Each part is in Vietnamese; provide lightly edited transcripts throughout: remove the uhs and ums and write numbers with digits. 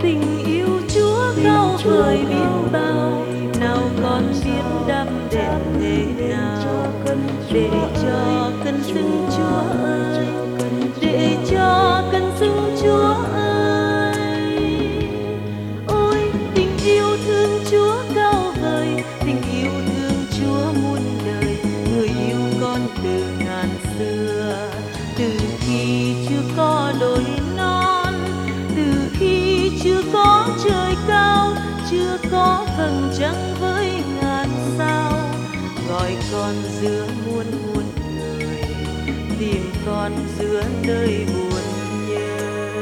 Tình yêu Chúa cao vời biết bao, nào con biết đắm đệm thế nào, để cho cơn sưng Chúa ơi, để cho cơn sưng Chúa ơi. Ôi tình yêu thương Chúa cao vời, tình yêu thương Chúa muôn đời, người yêu con từ ngàn xưa, từ khi chưa có đồi non, từ khi chưa có trời cao, chưa có vầng trăng với ngàn sao, gọi con giữa muôn muôn người, tìm con giữa nơi buồn nhớ.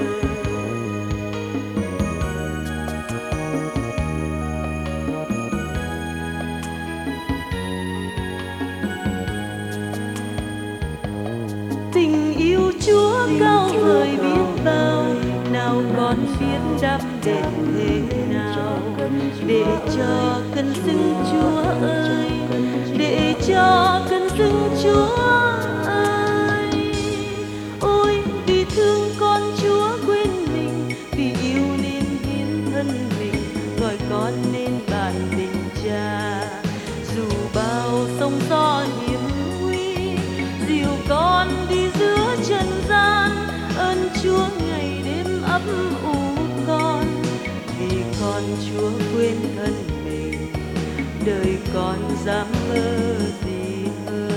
Tình yêu Chúa cao vời biết bao, nào con biết đắm đệm thế nào, để cho cơn sưng Chúa ơi, để cho cơn sưng Chúa ơi. Ôi vì thương con Chúa quên mình, vì yêu nên hiến thân mình, gọi con nên bạn tình cha. Dù bao sóng gió hiểm nguy, dìu con đi giữa trần gian, ơn Chúa ngày đêm ấp ủ con, vì con Chúa quên thân mình, đời con dám mơ gì hơn.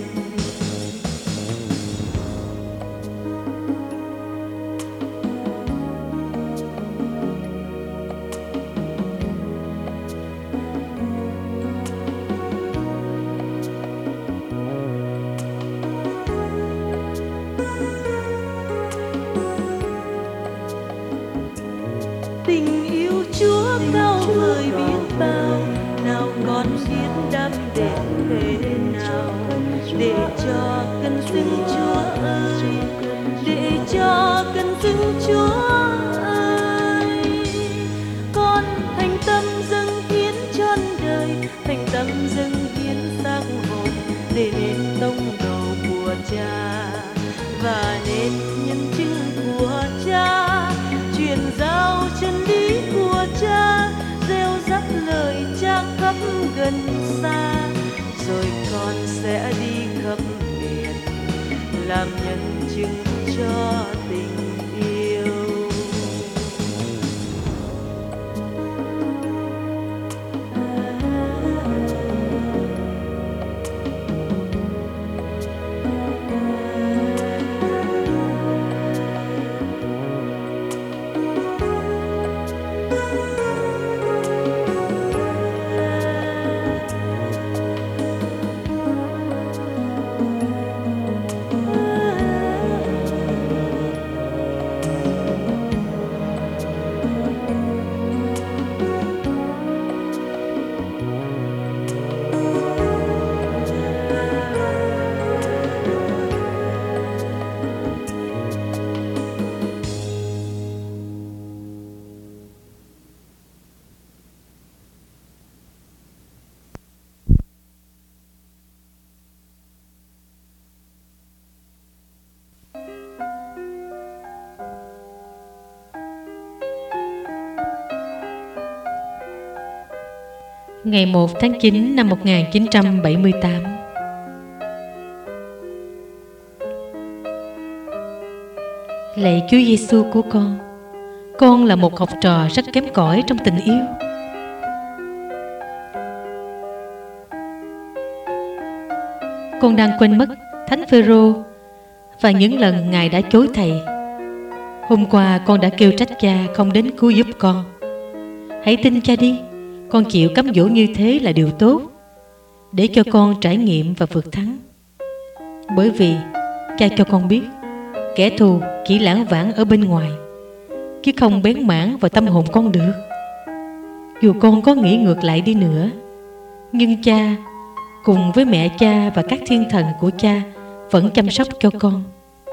Tình yêu Chúa cao vời biết bao, nào con biết đắm đệm thế nào, để cho cơn sưng Chúa ơi, để cho cơn sưng Chúa ơi. Con thành tâm dâng hiến trọn đời, thành tâm dâng hiến xác hồn, để nên tông đồ của Cha và nên nhân chứng của Cha, truyền giao chân lý của Cha, gieo rắc lời Cha khắp gần xa, rồi con sẽ đi khắp miền làm nhân chứng cho tình yêu. Ngày 1 tháng 9 năm 1978. Lạy Chúa Giêsu của con là một học trò rất kém cỏi trong tình yêu. Con đang quên mất Thánh Phêrô và những lần Ngài đã chối thầy. Hôm qua con đã kêu trách Cha không đến cứu giúp con. Hãy tin Cha đi, con chịu cám dỗ như thế là điều tốt, để cho con trải nghiệm và vượt thắng. Bởi vì Cha cho con biết kẻ thù chỉ lãng vãng ở bên ngoài, chứ không bén mảng vào tâm hồn con được. Dù con có nghĩ ngược lại đi nữa, nhưng Cha cùng với mẹ Cha và các thiên thần của Cha vẫn chăm sóc cho con.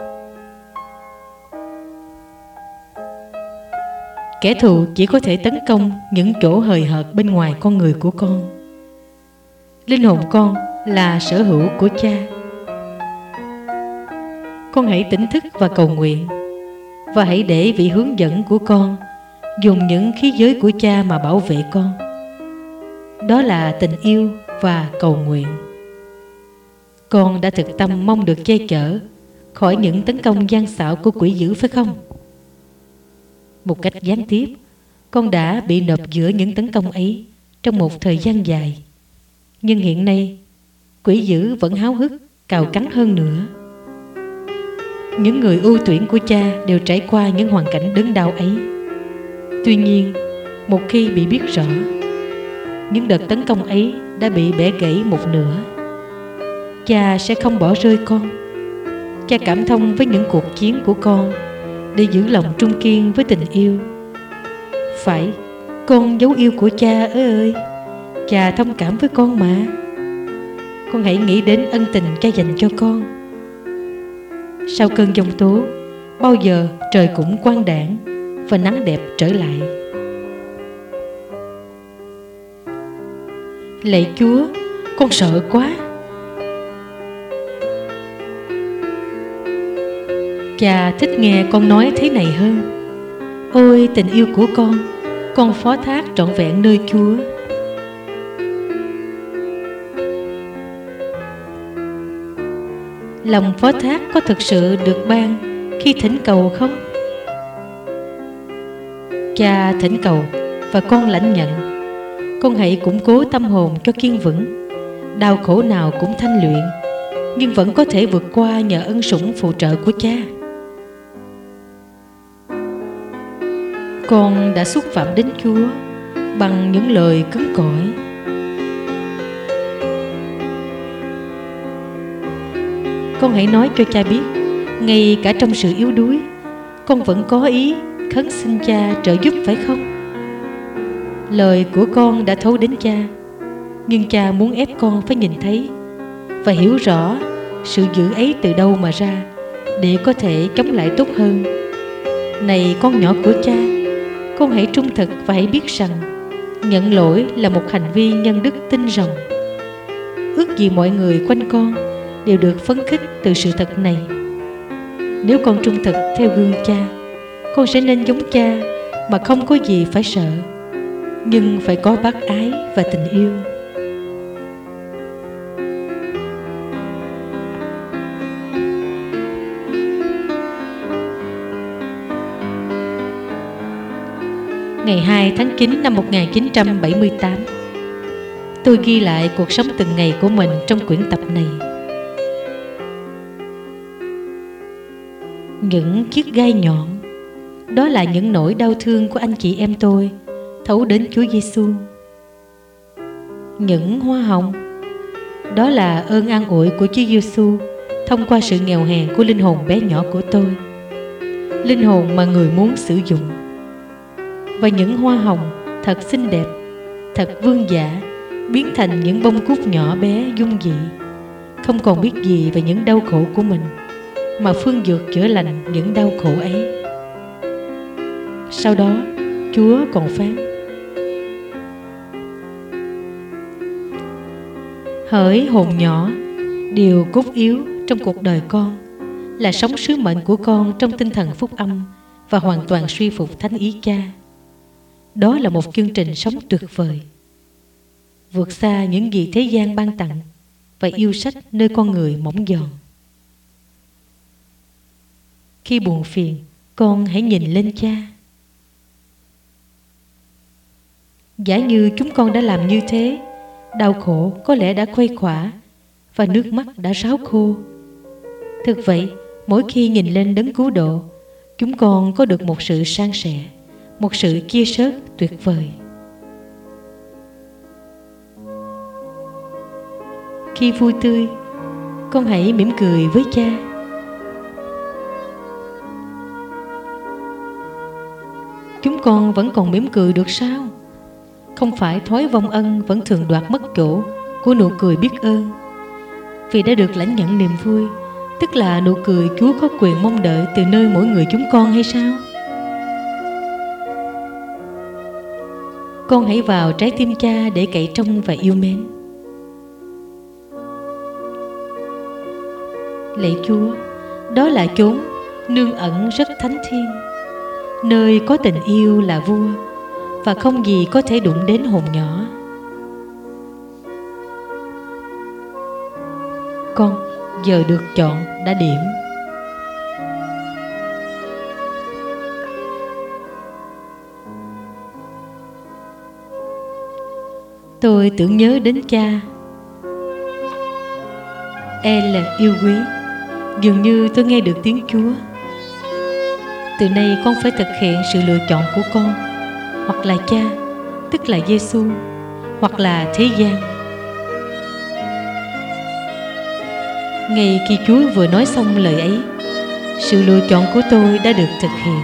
Kẻ thù chỉ có thể tấn công những chỗ hời hợt bên ngoài con người của con. Linh hồn con là sở hữu của Cha. Con hãy tỉnh thức và cầu nguyện, và hãy để vị hướng dẫn của con dùng những khí giới của cha mà bảo vệ con. Đó là tình yêu và cầu nguyện. Con đã thực tâm mong được che chở khỏi những tấn công gian xảo của quỷ dữ phải không? Một cách gián tiếp, con đã bị nộp giữa những tấn công ấy trong một thời gian dài. Nhưng hiện nay, quỷ dữ vẫn háo hức cào cắn hơn nữa. Những người ưu tuyển của cha đều trải qua những hoàn cảnh đớn đau ấy. Tuy nhiên, một khi bị biết rõ, những đợt tấn công ấy đã bị bẻ gãy một nửa, cha sẽ không bỏ rơi con. Cha cảm thông với những cuộc chiến của con để giữ lòng trung kiên với tình yêu. Phải, con dấu yêu của cha ơi, cha thông cảm với con mà. Con hãy nghĩ đến ân tình cha dành cho con. Sau cơn giông tố, bao giờ trời cũng quang đãng và nắng đẹp trở lại. Lạy Chúa, con sợ quá. Cha thích nghe con nói thế này hơn. Ôi tình yêu của con phó thác trọn vẹn nơi Chúa. Lòng phó thác có thực sự được ban khi thỉnh cầu không? Cha thỉnh cầu và con lãnh nhận. Con hãy củng cố tâm hồn cho kiên vững. Đau khổ nào cũng thanh luyện, nhưng vẫn có thể vượt qua nhờ ân sủng phù trợ của cha. Con đã xúc phạm đến Chúa bằng những lời cứng cỏi. Con hãy nói cho cha biết, ngay cả trong sự yếu đuối, con vẫn có ý khấn xin cha trợ giúp phải không? Lời của con đã thấu đến cha, nhưng cha muốn ép con phải nhìn thấy và hiểu rõ sự dữ ấy từ đâu mà ra, để có thể chống lại tốt hơn. Này con nhỏ của cha, con hãy trung thực và hãy biết rằng nhận lỗi là một hành vi nhân đức tinh rồng. Ước gì mọi người quanh con đều được phấn khích từ sự thật này. Nếu con trung thực theo gương cha, con sẽ nên giống cha mà không có gì phải sợ, nhưng phải có bác ái và tình yêu. Ngày 2 tháng 9 năm 1978, tôi ghi lại cuộc sống từng ngày của mình trong quyển tập này. Những chiếc gai nhọn, đó là những nỗi đau thương của anh chị em tôi thấu đến Chúa Giêsu. Những hoa hồng, đó là ơn an ủi của Chúa Giêsu thông qua sự nghèo hèn của linh hồn bé nhỏ của tôi, linh hồn mà Người muốn sử dụng. Và những hoa hồng thật xinh đẹp, thật vương giả, biến thành những bông cúc nhỏ bé dung dị, không còn biết gì về những đau khổ của mình, mà phương dược chữa lành những đau khổ ấy. Sau đó, Chúa còn phán: hỡi hồn nhỏ, điều cốt yếu trong cuộc đời con là sống sứ mệnh của con trong tinh thần phúc âm và hoàn toàn suy phục thánh ý cha. Đó là một chương trình sống tuyệt vời, vượt xa những gì thế gian ban tặng và yêu sách nơi con người mỏng giòn. Khi buồn phiền, con hãy nhìn lên cha. Giả như chúng con đã làm như thế, đau khổ có lẽ đã khuây khỏa và nước mắt đã ráo khô. Thực vậy, mỗi khi nhìn lên đấng cứu độ, chúng con có được một sự san sẻ, một sự chia sớt tuyệt vời. Khi vui tươi, con hãy mỉm cười với cha. Chúng con vẫn còn mỉm cười được sao? Không phải thói vong ân vẫn thường đoạt mất chỗ của nụ cười biết ơn. Vì đã được lãnh nhận niềm vui, tức là nụ cười Chúa có quyền mong đợi từ nơi mỗi người chúng con hay sao? Con hãy vào trái tim cha để cậy trông và yêu mến. Lạy Chúa, đó là chốn nương ẩn rất thánh thiêng. Nơi có tình yêu là vua, và không gì có thể đụng đến hồn nhỏ. Con, giờ được chọn đã điểm. Tôi tưởng nhớ đến cha. Là yêu quý. Dường như tôi nghe được tiếng Chúa. Từ nay con phải thực hiện sự lựa chọn của con, hoặc là cha, tức là Giêsu, hoặc là thế gian. Ngay khi Chúa vừa nói xong lời ấy, sự lựa chọn của tôi đã được thực hiện.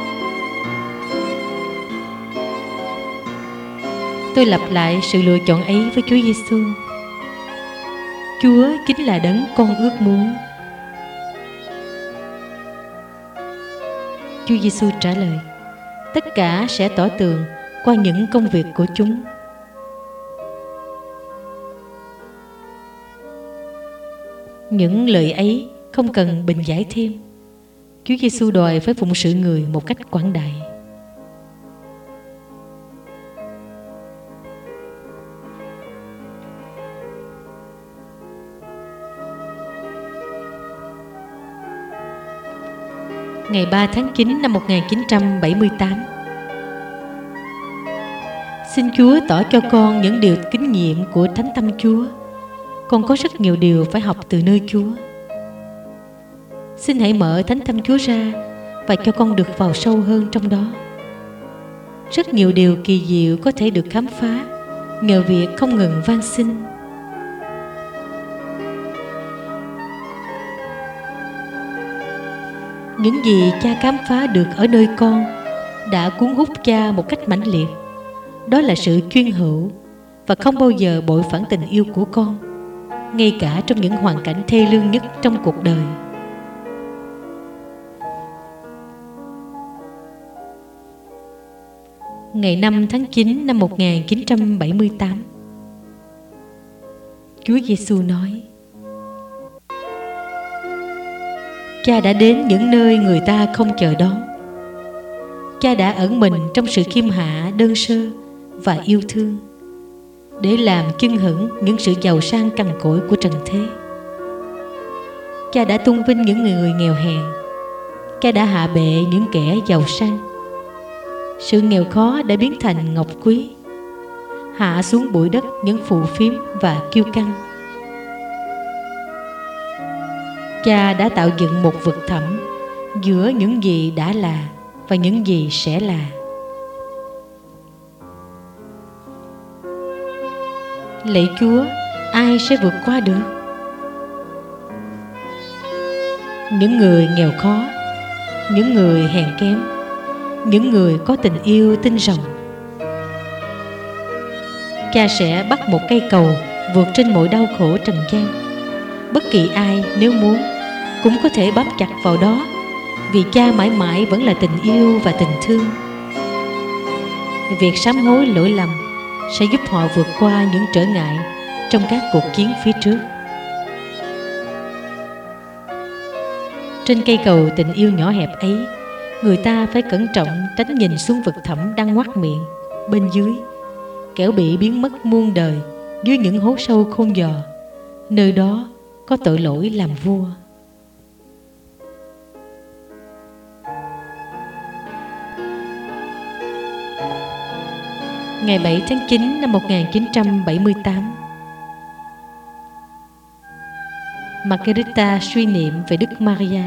Tôi lặp lại sự lựa chọn ấy với Chúa Giêsu. Chúa chính là đấng con ước muốn. Chúa Giêsu trả lời, tất cả sẽ tỏ tường qua những công việc của chúng. Những lời ấy không cần bình giải thêm. Chúa Giêsu đòi phải phụng sự người một cách quảng đại. Ngày 3 tháng 9 năm 1978. Xin Chúa tỏ cho con những điều kinh nghiệm của Thánh Tâm Chúa. Con có rất nhiều điều phải học từ nơi Chúa. Xin hãy mở Thánh Tâm Chúa ra và cho con được vào sâu hơn trong đó. Rất nhiều điều kỳ diệu có thể được khám phá nhờ việc không ngừng van xin. Những gì cha khám phá được ở nơi con đã cuốn hút cha một cách mãnh liệt. Đó là sự chuyên hữu và không bao giờ bội phản tình yêu của con, ngay cả trong những hoàn cảnh thê lương nhất trong cuộc đời. Ngày 5 tháng 9 năm 1978, Chúa Giêsu nói, Cha đã đến những nơi người ta không chờ đón. Cha đã ẩn mình trong sự khiêm hạ đơn sơ và yêu thương để làm chưng hửng những sự giàu sang cằn cỗi của trần thế. Cha đã tôn vinh những người nghèo hèn. Cha đã hạ bệ những kẻ giàu sang. Sự nghèo khó đã biến thành ngọc quý, hạ xuống bụi đất những phù phiếm và kiêu căng. Cha đã tạo dựng một vực thẳm giữa những gì đã là và những gì sẽ là. Lạy Chúa, ai sẽ vượt qua được? Những người nghèo khó, những người hèn kém, những người có tình yêu tinh rồng. Cha sẽ bắt một cây cầu vượt trên mọi đau khổ trần gian. Bất kỳ ai nếu muốn cũng có thể bám chặt vào đó, vì cha mãi mãi vẫn là tình yêu và tình thương. Việc sám hối lỗi lầm sẽ giúp họ vượt qua những trở ngại trong các cuộc chiến phía trước. Trên cây cầu tình yêu nhỏ hẹp ấy, người ta phải cẩn trọng tránh nhìn xuống vực thẳm đang ngoác miệng bên dưới, kẻo bị biến mất muôn đời dưới những hố sâu khôn giò. Nơi đó có tội lỗi làm vua. Ngày 7 tháng 9 năm 1978, Margarita suy niệm về Đức Maria.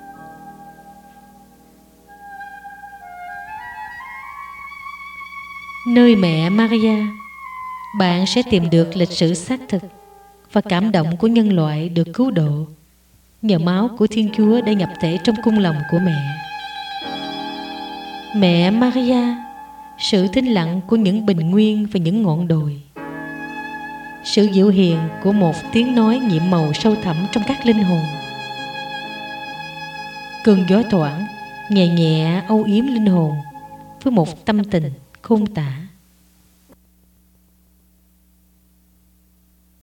Nơi mẹ Maria, bạn sẽ tìm được lịch sử xác thực và cảm động của nhân loại được cứu độ nhờ máu của Thiên Chúa đã nhập thể trong cung lòng của mẹ. Mẹ Maria, sự thinh lặng của những bình nguyên và những ngọn đồi, sự dịu hiền của một tiếng nói nhiệm màu sâu thẳm trong các linh hồn, cơn gió thoảng nhẹ nhẹ âu yếm linh hồn với một tâm tình khôn tả.